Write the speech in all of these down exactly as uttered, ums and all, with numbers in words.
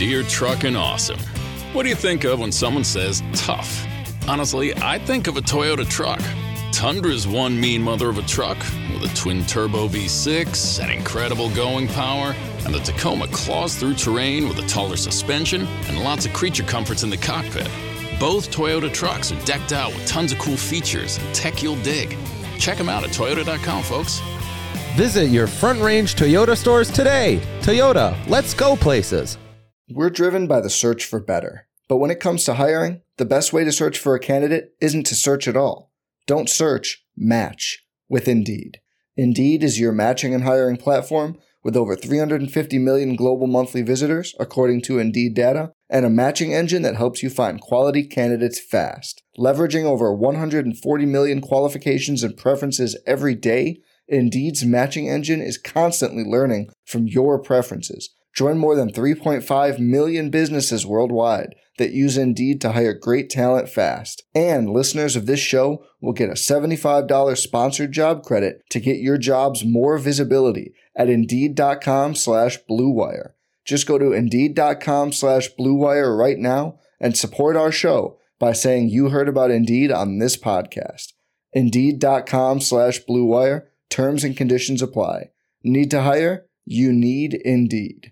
Deere Truckin' Awesome. What do you think of when someone says tough? Honestly, I think of a Toyota truck. Tundra's one mean mother of a truck with a twin-turbo V six and incredible going power, and the Tacoma claws through terrain with a taller suspension and lots of creature comforts in the cockpit. Both Toyota trucks are decked out with tons of cool features and tech you'll dig. Check them out at toyota dot com, folks. Visit your Front Range Toyota stores today. Toyota, let's go places. We're driven by the search for better. But when it comes to hiring, the best way to search for a candidate isn't to search at all. Don't search, match with Indeed. Indeed is your matching and hiring platform with over three hundred fifty million global monthly visitors, according to Indeed data, and a matching engine that helps you find quality candidates fast. Leveraging over one hundred forty million qualifications and preferences every day, Indeed's matching engine is constantly learning from your preferences. Join more than three point five million businesses worldwide that use Indeed to hire great talent fast. And listeners of this show will get a seventy-five dollars sponsored job credit to get your jobs more visibility at Indeed.com slash Blue Wire. Just go to Indeed.com slash Blue Wire right now and support our show by saying you heard about Indeed on this podcast. Indeed.com slash Blue Wire. Terms and conditions apply. Need to hire? You need Indeed.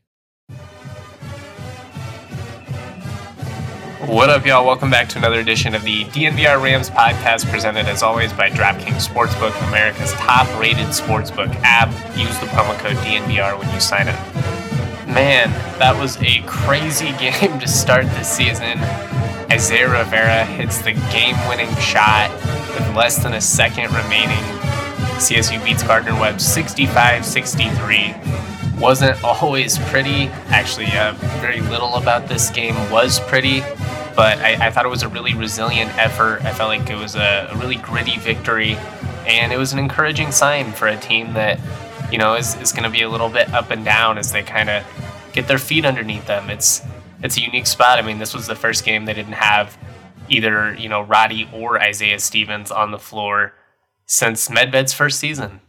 What up, y'all? Welcome back to another edition of the D N V R Rams podcast, presented as always by DraftKings Sportsbook, America's top-rated sportsbook app. Use the promo code D N V R when you sign up. Man, that was a crazy game to start this season. Isaiah Rivera hits the game-winning shot with less than a second remaining. C S U beats Gardner-Webb sixty-five sixty-three. Wasn't always pretty. Actually, uh, very little about this game was pretty, but I, I thought it was a really resilient effort. I felt like it was a, a really gritty victory, and it was an encouraging sign for a team that, you know, is, is going to be a little bit up and down as they kind of get their feet underneath them. It's it's a unique spot. I mean, this was the first game they didn't have either, you know, Roddy or Isaiah Stevens on the floor since Medved's first season.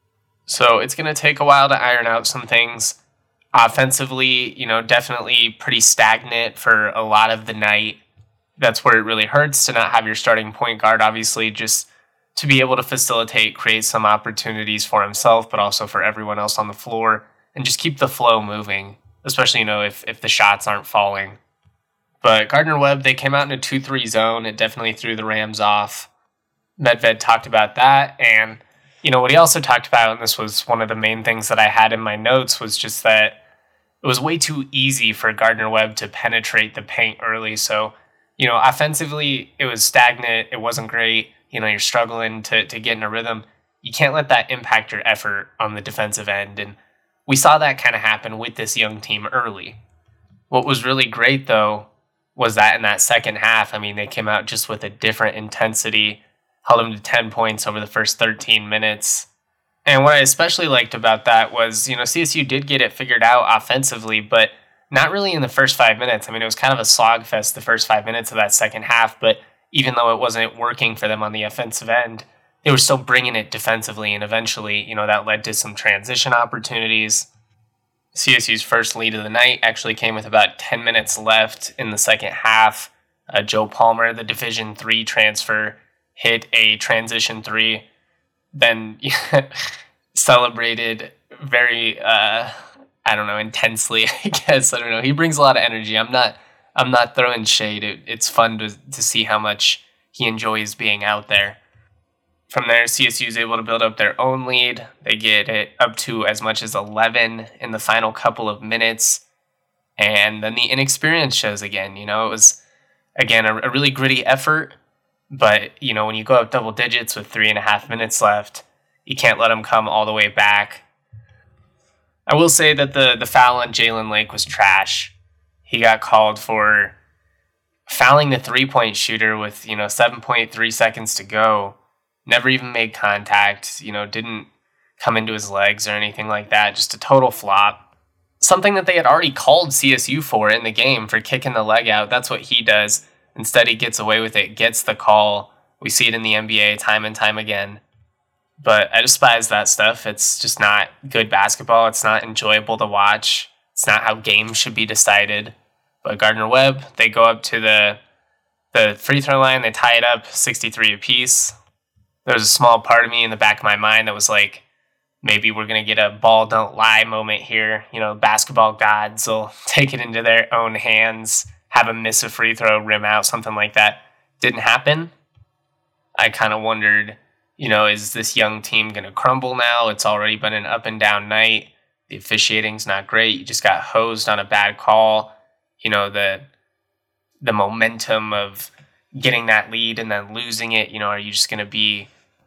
So it's going to take a while to iron out some things. Offensively, you know, definitely pretty stagnant for a lot of the night. That's where it really hurts to not have your starting point guard, obviously, just to be able to facilitate, create some opportunities for himself, but also for everyone else on the floor, and just keep the flow moving, especially, you know, if, if the shots aren't falling. But Gardner-Webb, they came out in a two three zone. It definitely threw the Rams off. Medved talked about that, and you know, what he also talked about, and this was one of the main things that I had in my notes, was just that it was way too easy for Gardner-Webb to penetrate the paint early. So, you know, offensively, it was stagnant. It wasn't great. You know, you're struggling to, to get in a rhythm. You can't let that impact your effort on the defensive end. And we saw that kind of happen with this young team early. What was really great, though, was that in that second half, I mean, they came out just with a different intensity, held them to ten points over the first thirteen minutes. And what I especially liked about that was, you know, C S U did get it figured out offensively, but not really in the first five minutes. I mean, it was kind of a slogfest the first five minutes of that second half, but even though it wasn't working for them on the offensive end, they were still bringing it defensively, and eventually, you know, that led to some transition opportunities. C S U's first lead of the night actually came with about ten minutes left in the second half. Uh, Joe Palmer, the Division three transfer, hit a transition three, then celebrated very, uh, I don't know, intensely, I guess. I don't know. He brings a lot of energy. I'm not I'm not throwing shade. It, it's fun to, to see how much he enjoys being out there. From there, C S U is able to build up their own lead. They get it up to as much as eleven in the final couple of minutes. And then the inexperience shows again. You know, it was, again, a, a really gritty effort. But, you know, when you go up double digits with three and a half minutes left, you can't let them come all the way back. I will say that the, the foul on Jalen Lake was trash. He got called for fouling the three-point shooter with, you know, seven point three seconds to go. Never even made contact, you know, didn't come into his legs or anything like that. Just a total flop. Something that they had already called C S U for in the game, for kicking the leg out. That's what he does. Instead, he gets away with it, gets the call. We see it in the N B A time and time again. But I despise that stuff. It's just not good basketball. It's not enjoyable to watch. It's not how games should be decided. But Gardner-Webb, they go up to the the free throw line. They tie it up sixty-three apiece. There was a small part of me in the back of my mind that was like, maybe we're going to get a ball don't lie moment here. You know, basketball gods will take it into their own hands, have a miss a free throw, rim out, something like that. Didn't happen. I kind of wondered, you know, is this young team going to crumble now? It's already been an up and down night. The officiating's not great. You just got hosed on a bad call. You know, the the momentum of getting that lead and then losing it, you know, are you just going to be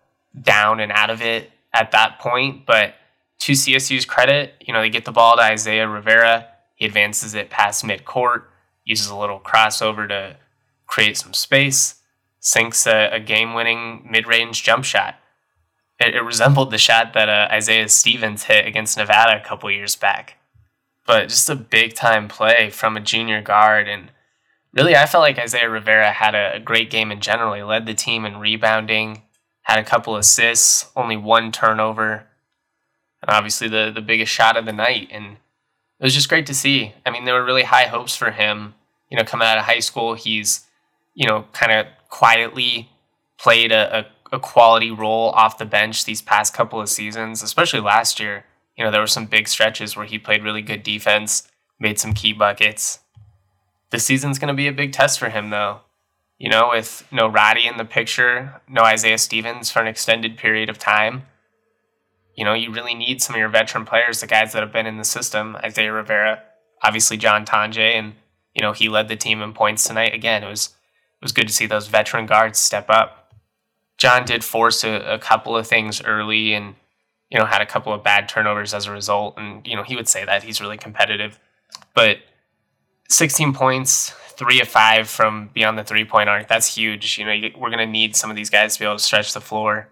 down and out of it at that point? But to C S U's credit, you know, they get the ball to Isaiah Rivera. He advances it past midcourt, uses a little crossover to create some space, sinks a, a game-winning mid-range jump shot. It, it resembled the shot that uh, Isaiah Stevens hit against Nevada a couple years back. But just a big-time play from a junior guard. And really, I felt like Isaiah Rivera had a, a great game in general. He led the team in rebounding, had a couple assists, only one turnover, and obviously the, the biggest shot of the night. And it was just great to see. I mean, there were really high hopes for him. You know, coming out of high school, he's, you know, kind of quietly played a, a, a quality role off the bench these past couple of seasons, especially last year. You know, there were some big stretches where he played really good defense, made some key buckets. This season's going to be a big test for him, though. You know, with no Roddy in the picture, no Isaiah Stevens for an extended period of time. You know, you really need some of your veteran players, the guys that have been in the system. Isaiah Rivera, obviously John Tonje, and, you know, he led the team in points tonight. Again, it was it was good to see those veteran guards step up. John did force a, a couple of things early and, you know, had a couple of bad turnovers as a result. And, you know, he would say that he's really competitive. But sixteen points, three of five from beyond the three-point arc, that's huge. You know, you, we're going to need some of these guys to be able to stretch the floor.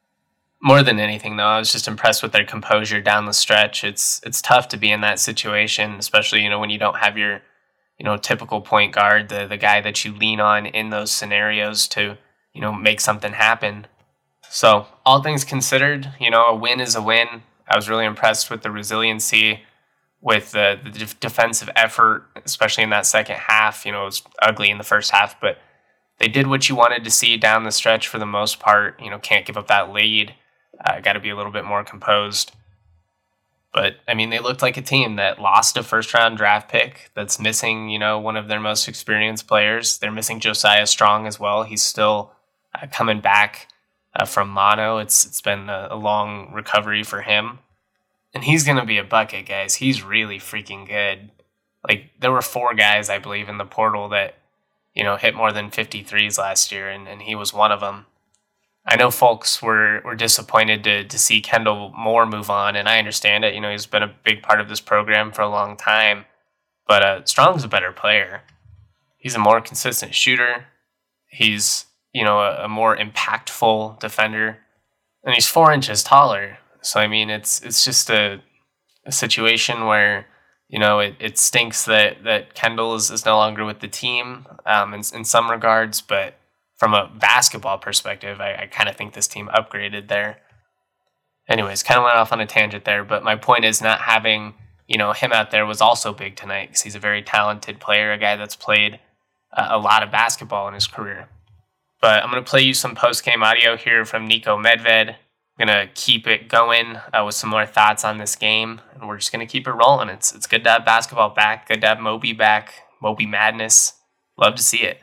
More than anything, though, I was just impressed with their composure down the stretch. It's it's tough to be in that situation, especially, you know, when you don't have your, you know, typical point guard, the the guy that you lean on in those scenarios to, you know, make something happen. So, all things considered, you know, a win is a win. I was really impressed with the resiliency, with the, the def- defensive effort, especially in that second half. You know, it was ugly in the first half, but they did what you wanted to see down the stretch for the most part. You know, can't give up that lead. Uh, got to be a little bit more composed. But, I mean, they looked like a team that lost a first-round draft pick that's missing, you know, one of their most experienced players. They're missing Josiah Strong as well. He's still uh, coming back uh, from mono. It's It's been a, a long recovery for him. And he's going to be a bucket, guys. He's really freaking good. Like, there were four guys, I believe, in the portal that, you know, hit more than fifty threes last year, and, and he was one of them. I know folks were, were disappointed to to see Kendall Moore move on, and I understand it. You know, he's been a big part of this program for a long time. But uh, Strong's a better player. He's a more consistent shooter. He's, you know, a, a more impactful defender. And he's four inches taller. So, I mean, it's it's just a, a situation where, you know, it, it stinks that, that Kendall is, is no longer with the team um, in, in some regards, but from a basketball perspective, I, I kind of think this team upgraded there. Anyways, kind of went off on a tangent there, but my point is not having, you know, him out there was also big tonight because he's a very talented player, a guy that's played uh, a lot of basketball in his career. But I'm going to play you some post-game audio here from Niko Medved. I'm going to keep it going uh, with some more thoughts on this game, and we're just going to keep it rolling. It's it's good to have basketball back, good to have Moby back, Moby Madness. Love to see it.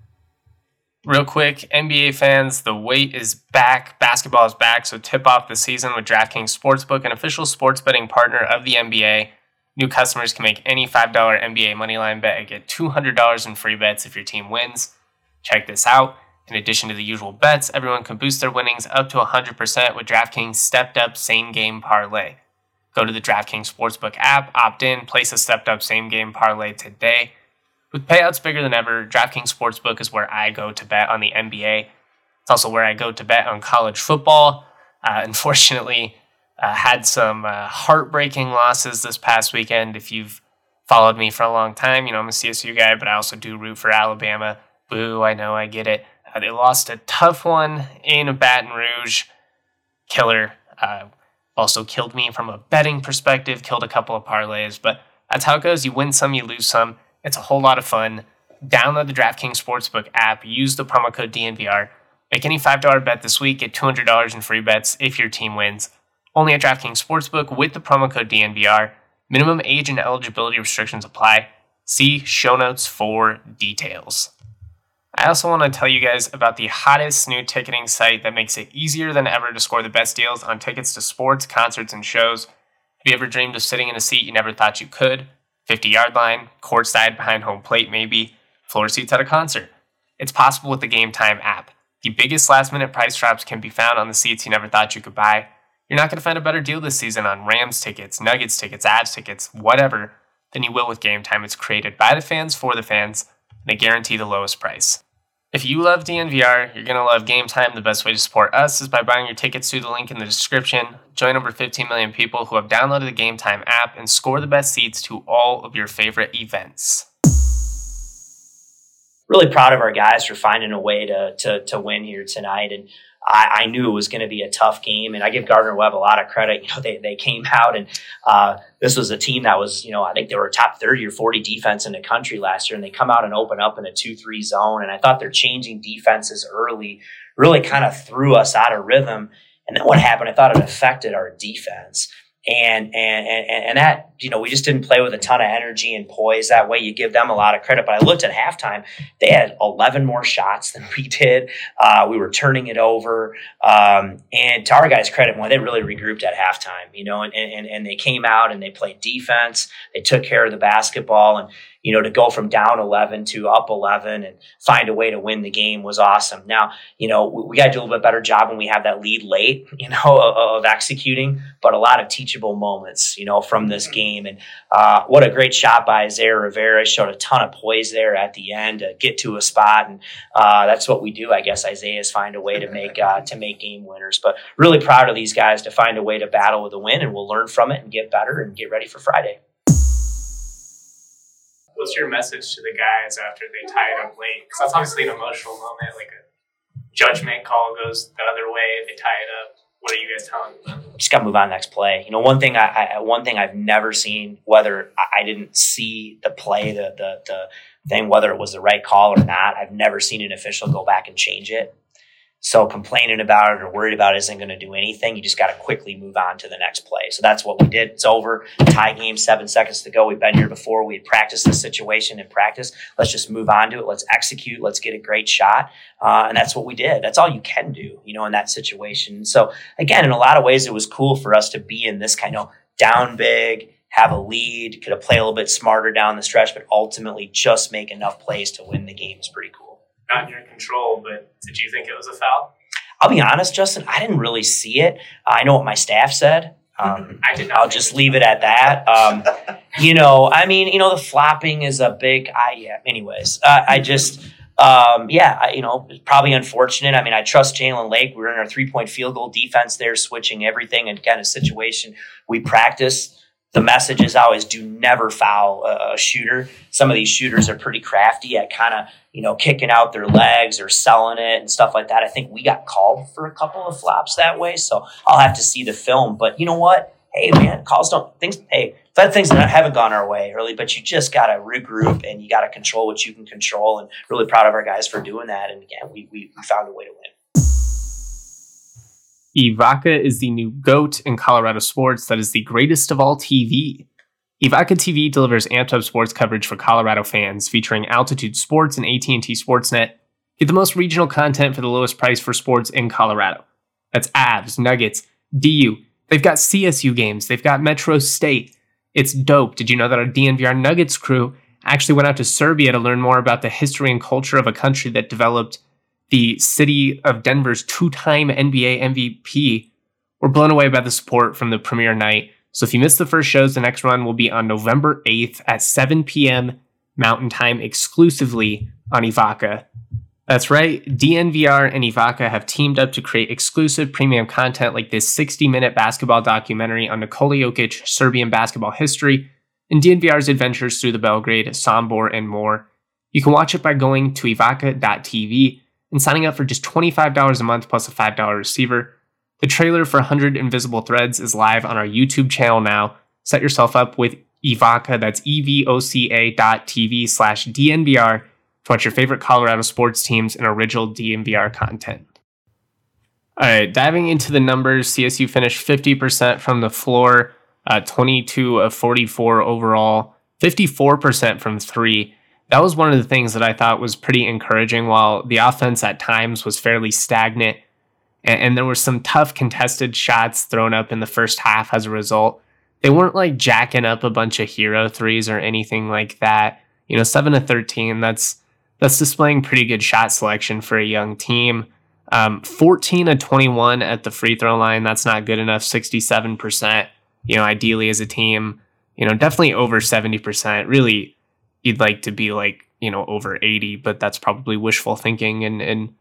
Real quick, N B A fans, the wait is back. Basketball is back, so tip off the season with DraftKings Sportsbook, an official sports betting partner of the N B A. New customers can make any five dollars N B A moneyline bet and get two hundred dollars in free bets if your team wins. Check this out. In addition to the usual bets, everyone can boost their winnings up to one hundred percent with DraftKings stepped-up same-game parlay. Go to the DraftKings Sportsbook app, opt in, place a stepped-up same-game parlay today. With payouts bigger than ever, DraftKings Sportsbook is where I go to bet on the N B A. It's also where I go to bet on college football. Uh, unfortunately, uh, had some uh, heartbreaking losses this past weekend. If you've followed me for a long time, you know I'm a C S U guy, but I also do root for Alabama. Boo, I know, I get it. Uh, they lost a tough one in Baton Rouge. Killer. Uh, also killed me from a betting perspective, killed a couple of parlays, but that's how it goes. You win some, you lose some. It's a whole lot of fun. Download the DraftKings Sportsbook app, use the promo code D N V R, make any five dollars bet this week, get two hundred dollars in free bets if your team wins. Only at DraftKings Sportsbook with the promo code D N V R. Minimum age and eligibility restrictions apply. See show notes for details. I also want to tell you guys about the hottest new ticketing site that makes it easier than ever to score the best deals on tickets to sports, concerts, and shows. Have you ever dreamed of sitting in a seat you never thought you could? fifty-yard line, courtside behind home plate maybe, floor seats at a concert. It's possible with the Game Time app. The biggest last-minute price drops can be found on the seats you never thought you could buy. You're not going to find a better deal this season on Rams tickets, Nuggets tickets, Avs tickets, whatever, than you will with Game Time. It's created by the fans for the fans, and they guarantee the lowest price. If you love D N V R, you're going to love Game Time. The best way to support us is by buying your tickets through the link in the description. Join over fifteen million people who have downloaded the Game Time app and score the best seats to all of your favorite events. Really proud of our guys for finding a way to to, to win here tonight. And I, I knew it was going to be a tough game, and I give Gardner-Webb a lot of credit. You know, they they came out, and uh, this was a team that was, you know, I think they were top thirty or forty defense in the country last year, and they come out and open up in a two three zone. And I thought their changing defenses early really kind of threw us out of rhythm. And then what happened? I thought it affected our defense. And, and, and, and that, you know, we just didn't play with a ton of energy and poise that way. You give them a lot of credit, but I looked at halftime, they had eleven more shots than we did. Uh, we were turning it over. Um, and to our guys' credit, boy, they really regrouped at halftime, you know, and, and, and they came out and they played defense. They took care of the basketball, and, you know, to go from down eleven to up eleven and find a way to win the game was awesome. Now, you know, we, we got to do a little bit better job when we have that lead late, you know, of, of executing, but a lot of teachable moments, you know, from this game. And uh, what a great shot by Isaiah Rivera. Showed a ton of poise there at the end to get to a spot. And uh, that's what we do. I guess Isaiah's find a way to make, uh, to make game winners, but really proud of these guys to find a way to battle with a win, and we'll learn from it and get better and get ready for Friday. What's your message to the guys after they tie it up late? Because that's obviously an emotional moment, like a judgment call goes the other way, they tie it up. What are you guys telling them? Just got to move on to the next play. You know, one thing I, I one thing I've never seen, whether I didn't see the play, the the the thing, whether it was the right call or not, I've never seen an official go back and change it. So complaining about it or worried about it isn't going to do anything. You just got to quickly move on to the next play. So that's what we did. It's over. Tie game, seven seconds to go. We've been here before. We had practiced this situation in practice. Let's just move on to it. Let's execute. Let's get a great shot. Uh, and that's what we did. That's all you can do, you know, in that situation. So again, in a lot of ways, it was cool for us to be in this kind of down big, have a lead, could have played a little bit smarter down the stretch, but ultimately just make enough plays to win the game is pretty cool. Not in your control, but did you think it was a foul? I'll be honest, Justin, I didn't really see it. I know what my staff said. Um, I did not. I'll just leave it at that. Um, you know, I mean, you know, the flopping is a big, I, yeah, anyways, uh, I just, um, yeah, I, you know, probably unfortunate. I mean, I trust Jalen Lake. We're in our three-point field goal defense there, switching everything, and kind of situation we practice. The message is always do never foul a, a shooter. Some of these shooters are pretty crafty at kind of, you know, kicking out their legs or selling it and stuff like that. I think we got called for a couple of flops that way, so I'll have to see the film. But you know what? Hey, man, calls don't things. Hey, that things that haven't gone our way early, but you just got to regroup and you got to control what you can control. And really proud of our guys for doing that. And again, we we, we found a way to win. Evoca is the new GOAT in Colorado sports that is the greatest of all T V. Evoca T V delivers amped-up sports coverage for Colorado fans, featuring Altitude Sports and A T and T Sportsnet. Get the most regional content for the lowest price for sports in Colorado. That's Avs, Nuggets, D U. They've got C S U games. They've got Metro State. It's dope. Did you know that our D N V R Nuggets crew actually went out to Serbia to learn more about the history and culture of a country that developed the city of Denver's two-time N B A M V P? We're blown away by the support from the premiere night. So if you missed the first shows, the next run will be on November eighth at seven p.m. Mountain Time exclusively on Evoca. That's right, D N V R and Evoca have teamed up to create exclusive premium content like this sixty-minute basketball documentary on Nikola Jokic, Serbian basketball history, and D N V R's adventures through the Belgrade, Sombor, and more. You can watch it by going to evoca dot t v and signing up for just twenty-five dollars a month plus a five dollars receiver. The trailer for one hundred Invisible Threads is live on our YouTube channel now. Set yourself up with Evoca, that's E V O C A dot T V slash D N V R to watch your favorite Colorado sports teams and original D N V R content. All right, diving into the numbers, C S U finished fifty percent from the floor, uh, twenty-two of forty-four overall, fifty-four percent from three. That was one of the things that I thought was pretty encouraging. While the offense at times was fairly stagnant, and, and there were some tough contested shots thrown up in the first half as a result, they weren't like jacking up a bunch of hero threes or anything like that. You know, seven of thirteen, that's that's displaying pretty good shot selection for a young team. Um, fourteen of twenty-one at the free throw line, that's not good enough, sixty-seven percent. You know, ideally as a team, you know, definitely over seventy percent. Really, you'd like to be like, you know, over eighty, but that's probably wishful thinking in, in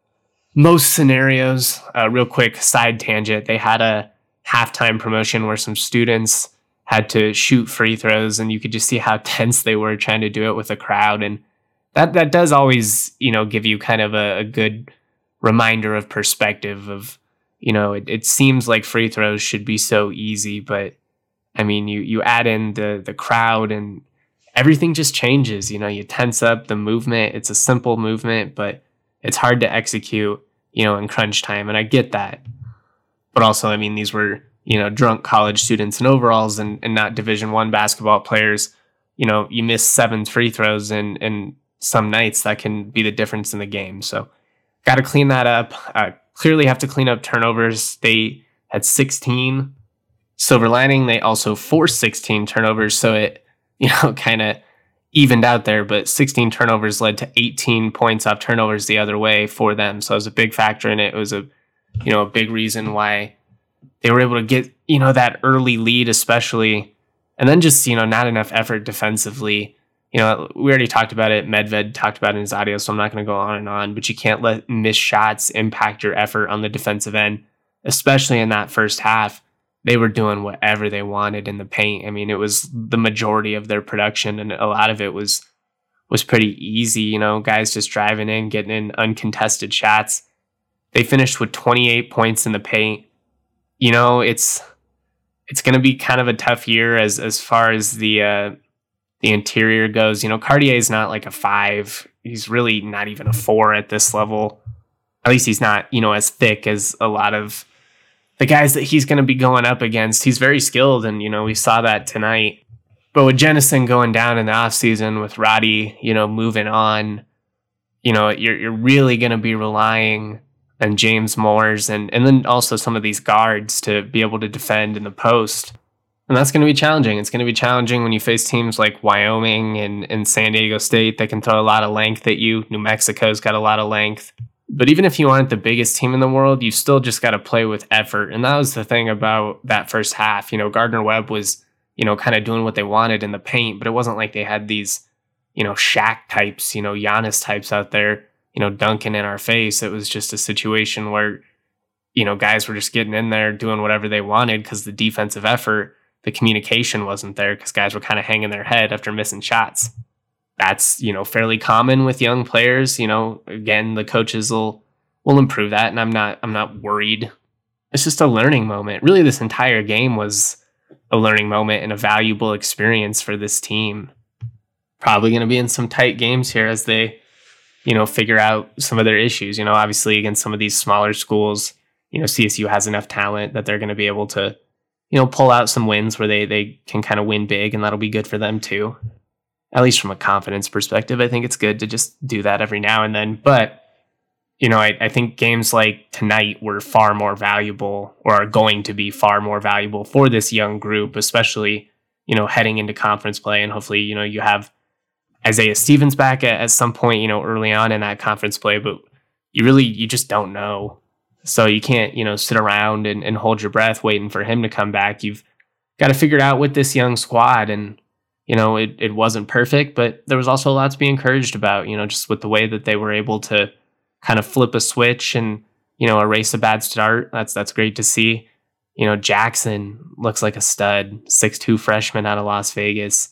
most scenarios. Uh, real quick side tangent, they had a halftime promotion where some students had to shoot free throws, and you could just see how tense they were trying to do it with a crowd. And that, that does always, you know, give you kind of a, a good reminder of perspective of, you know, it, it seems like free throws should be so easy, but I mean, you, you add in the, the crowd and everything just changes. You know, you tense up the movement. It's a simple movement, but it's hard to execute, you know, in crunch time. And I get that. But also, I mean, these were, you know, drunk college students in overalls and, and not Division One basketball players. You know, you miss seven free throws and, and some nights that can be the difference in the game. So got to clean that up. Uh, clearly have to clean up turnovers. They had sixteen. Silver lining, they also forced sixteen turnovers. So it, you know, kind of evened out there, but sixteen turnovers led to eighteen points off turnovers the other way for them. So it was a big factor in it. It was a, you know, a big reason why they were able to get, you know, that early lead, especially, and then just, you know, not enough effort defensively. You know, we already talked about it. Medved talked about it in his audio, so I'm not going to go on and on, but you can't let missed shots impact your effort on the defensive end, especially in that first half. They were doing whatever they wanted in the paint. I mean, it was the majority of their production, and a lot of it was was pretty easy. You know, guys just driving in, getting in uncontested shots. They finished with twenty-eight points in the paint. You know, it's it's going to be kind of a tough year as as far as the uh, the interior goes. You know, Cartier is not like a five. He's really not even a four at this level. At least he's not, you know, as thick as a lot of the guys that he's going to be going up against. He's very skilled, and, you know, we saw that tonight. But with Jennison going down in the offseason, with Roddy, you know, moving on, you know, you're you're really going to be relying on James Moores and, and then also some of these guards to be able to defend in the post. And that's going to be challenging. It's going to be challenging when you face teams like Wyoming and, and San Diego State that can throw a lot of length at you. New Mexico's got a lot of length. But even if you aren't the biggest team in the world, you still just got to play with effort. And that was the thing about that first half. You know, Gardner-Webb was, you know, kind of doing what they wanted in the paint, but it wasn't like they had these, you know, Shaq types, you know, Giannis types out there, you know, dunking in our face. It was just a situation where, you know, guys were just getting in there doing whatever they wanted because the defensive effort, the communication wasn't there because guys were kind of hanging their head after missing shots. That's, you know, fairly common with young players. You know, again, the coaches will will improve that, and I'm not I'm not worried. It's just a learning moment. Really, this entire game was a learning moment and a valuable experience for this team. Probably going to be in some tight games here as they, you know, figure out some of their issues. You know, obviously against some of these smaller schools, you know, C S U has enough talent that they're going to be able to, you know, pull out some wins where they they can kind of win big, and that'll be good for them too. At least from a confidence perspective, I think it's good to just do that every now and then. But, you know, I, I think games like tonight were far more valuable, or are going to be far more valuable for this young group, especially, you know, heading into conference play. And hopefully, you know, you have Isaiah Stevens back at, at some point, you know, early on in that conference play, but you really, you just don't know. So you can't, you know, sit around and, and hold your breath waiting for him to come back. You've got to figure it out with this young squad. And, you know, it, it wasn't perfect, but there was also a lot to be encouraged about, you know, just with the way that they were able to kind of flip a switch and, you know, erase a bad start. That's that's great to see. You know, Jackson looks like a stud, six two freshman out of Las Vegas.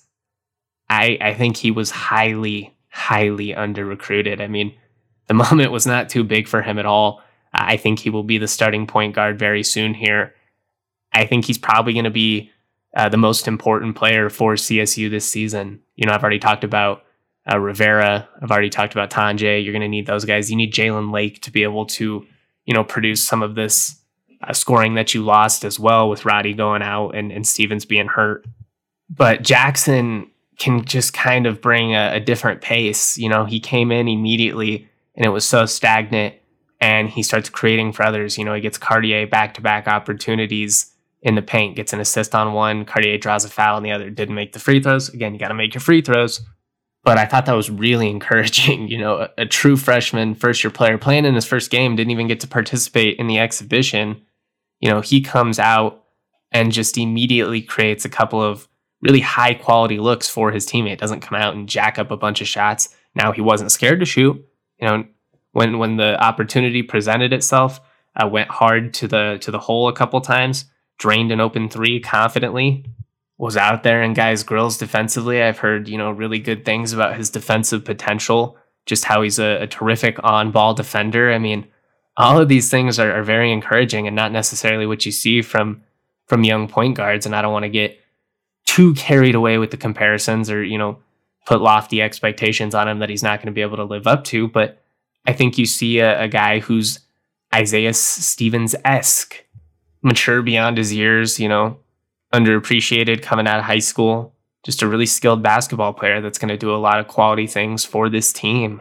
I I think he was highly, highly under-recruited. I mean, the moment was not too big for him at all. I think he will be the starting point guard very soon here. I think he's probably going to be uh, the most important player for C S U this season. You know, I've already talked about uh, Rivera. I've already talked about Tanjay. You're going to need those guys. You need Jalen Lake to be able to, you know, produce some of this uh, scoring that you lost as well with Roddy going out and, and Stevens being hurt. But Jackson can just kind of bring a, a different pace. You know, he came in immediately and it was so stagnant, and he starts creating for others. You know, he gets Cartier back-to-back opportunities in the paint, gets an assist on one, Cartier draws a foul on the other, didn't make the free throws. Again, you got to make your free throws. But I thought that was really encouraging. You know, a, a true freshman, first-year player playing in his first game, didn't even get to participate in the exhibition. You know, he comes out and just immediately creates a couple of really high-quality looks for his teammate. Doesn't come out and jack up a bunch of shots. Now, he wasn't scared to shoot. You know, when when the opportunity presented itself, uh, went hard to the to the hole a couple times, drained an open three confidently, was out there in guys' grills defensively. I've heard, you know, really good things about his defensive potential, just how he's a, a terrific on-ball defender. I mean, all of these things are, are very encouraging and not necessarily what you see from from young point guards. And I don't want to get too carried away with the comparisons or, you know, put lofty expectations on him that he's not going to be able to live up to. But I think you see a, a guy who's Isaiah Stevens-esque, mature beyond his years, you know, underappreciated coming out of high school, just a really skilled basketball player that's going to do a lot of quality things for this team.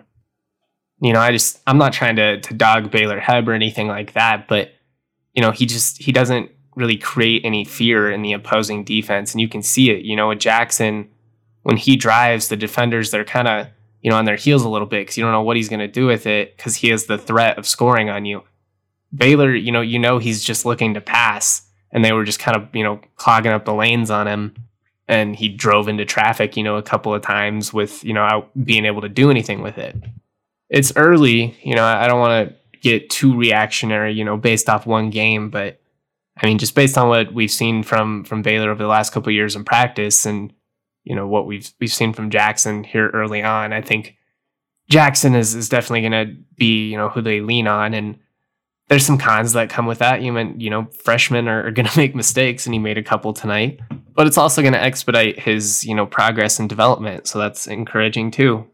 You know, I just, I'm not trying to, to dog Baylor Heb or anything like that, but, you know, he just, he doesn't really create any fear in the opposing defense. And you can see it, you know, with Jackson, when he drives, the defenders, they're kind of, you know, on their heels a little bit because you don't know what he's going to do with it because he has the threat of scoring on you. Baylor, you know, you know, he's just looking to pass, and they were just kind of, you know, clogging up the lanes on him, and he drove into traffic, you know, a couple of times with, you know, out being able to do anything with it. It's early, you know, I don't want to get too reactionary, you know, based off one game, but I mean, just based on what we've seen from from Baylor over the last couple of years in practice, and you know what we've we've seen from Jackson here early on, I think Jackson is is definitely going to be, you know, who they lean on, and there's some cons that come with that. You mean, you know, freshmen are, are going to make mistakes, and he made a couple tonight, but it's also going to expedite his, you know, progress and development, so that's encouraging too.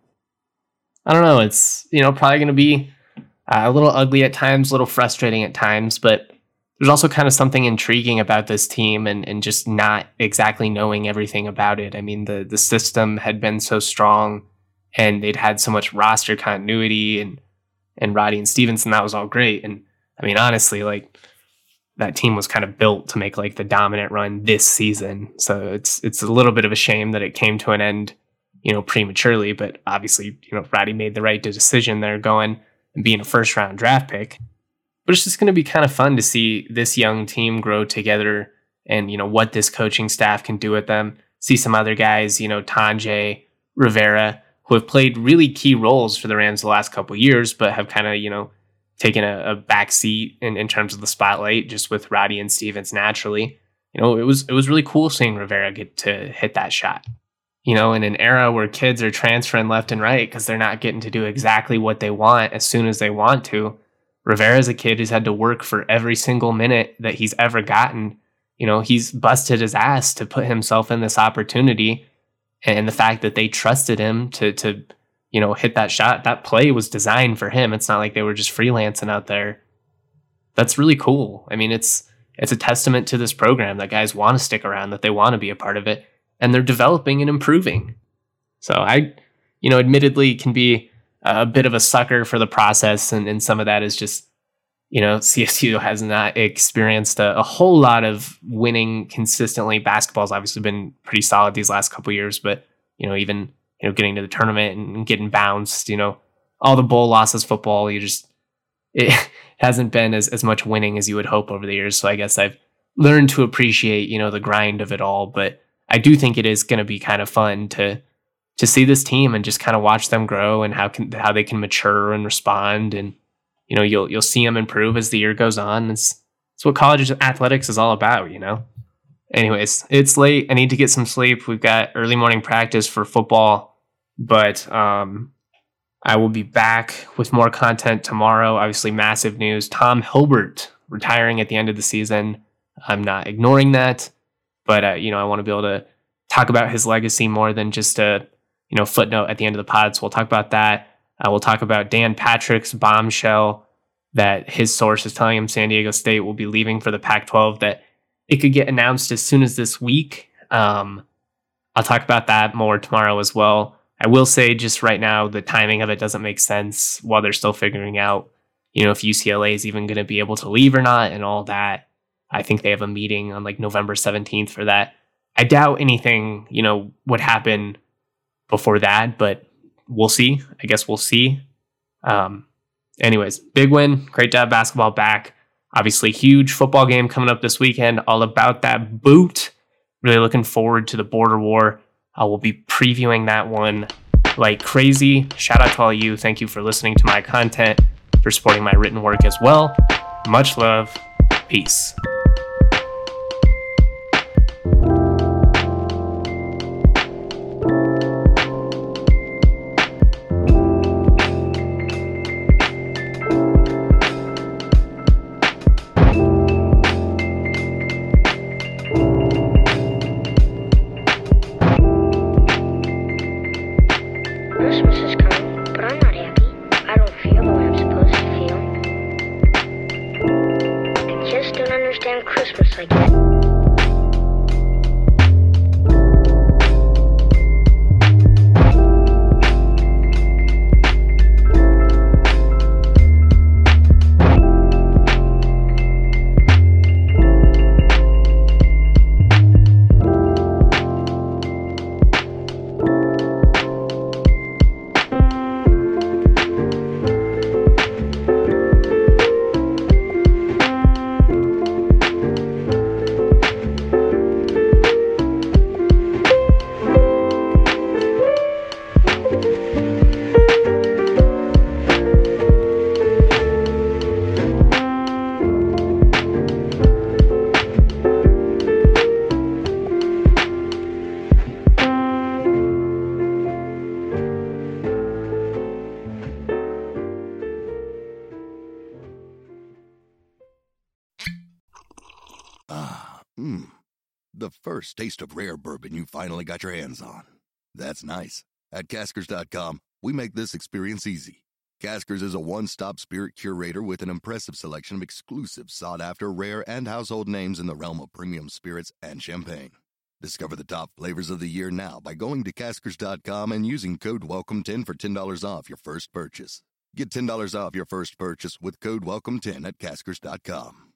I don't know, it's, you know, probably going to be uh, a little ugly at times, a little frustrating at times, but there's also kind of something intriguing about this team and, and just not exactly knowing everything about it. I mean, the, the system had been so strong and they'd had so much roster continuity and, and Roddy and Stevenson, that was all great. And I mean, honestly, like that team was kind of built to make like the dominant run this season. So it's, it's a little bit of a shame that it came to an end, you know, prematurely, but obviously, you know, Roddy made the right decision there going and being a first round draft pick. But it's just going to be kind of fun to see this young team grow together and, you know, what this coaching staff can do with them. See some other guys, you know, Tanjay, Rivera, who have played really key roles for the Rams the last couple of years, but have kind of, you know, taken a, a back seat in, in terms of the spotlight just with Roddy and Stevens naturally. You know, it was it was really cool seeing Rivera get to hit that shot. You know, in an era where kids are transferring left and right because they're not getting to do exactly what they want as soon as they want to. Rivera is a kid who's had to work for every single minute that he's ever gotten. You know, he's busted his ass to put himself in this opportunity. And the fact that they trusted him to, to, you know, hit that shot, that play was designed for him. It's not like they were just freelancing out there. That's really cool. I mean, it's, it's a testament to this program that guys want to stick around, that they want to be a part of it, and they're developing and improving. So I, you know, admittedly can be a bit of a sucker for the process, and, and some of that is just, you know, C S U has not experienced a, a whole lot of winning consistently. Basketball's obviously been pretty solid these last couple of years, but, you know, even, you know, getting to the tournament and getting bounced, you know, all the bowl losses, football, you just, it hasn't been as, as much winning as you would hope over the years. So I guess I've learned to appreciate, you know, the grind of it all, but I do think it is going to be kind of fun to, to see this team and just kind of watch them grow and how can how they can mature and respond. And, you know, you'll you'll see them improve as the year goes on. It's, it's what college athletics is all about, you know? Anyways, it's late. I need to get some sleep. We've got early morning practice for football, but um, I will be back with more content tomorrow. Obviously, massive news. Tom Hilbert retiring at the end of the season. I'm not ignoring that, but uh, you know, I want to be able to talk about his legacy more than just a you know footnote at the end of the pod. So we'll talk about that. Uh, we'll talk about Dan Patrick's bombshell that his source is telling him San Diego State will be leaving for the Pac twelve, that it could get announced as soon as this week. Um, I'll talk about that more tomorrow as well. I will say just right now, the timing of it doesn't make sense while they're still figuring out, you know, if U C L A is even going to be able to leave or not and all that. I think they have a meeting on like November seventeenth for that. I doubt anything, you know, would happen before that, but we'll see. I guess we'll see. Um, anyways, big win. Great to have basketball back. Obviously, huge football game coming up this weekend. All about that boot. Really looking forward to the border war. I will be previewing that one like crazy. Shout out to all of you. Thank you for listening to my content, for supporting my written work as well. Much love. Peace. Christmas is coming, but I'm not happy. I don't feel the way I'm supposed to feel. I just don't understand Christmas like that. Mmm, the first taste of rare bourbon you finally got your hands on. That's nice. At Caskers dot com, we make this experience easy. Caskers is a one-stop spirit curator with an impressive selection of exclusive, sought-after, rare, and household names in the realm of premium spirits and champagne. Discover the top flavors of the year now by going to Caskers dot com and using code welcome ten for ten dollars off your first purchase. Get ten dollars off your first purchase with code welcome ten at Caskers dot com.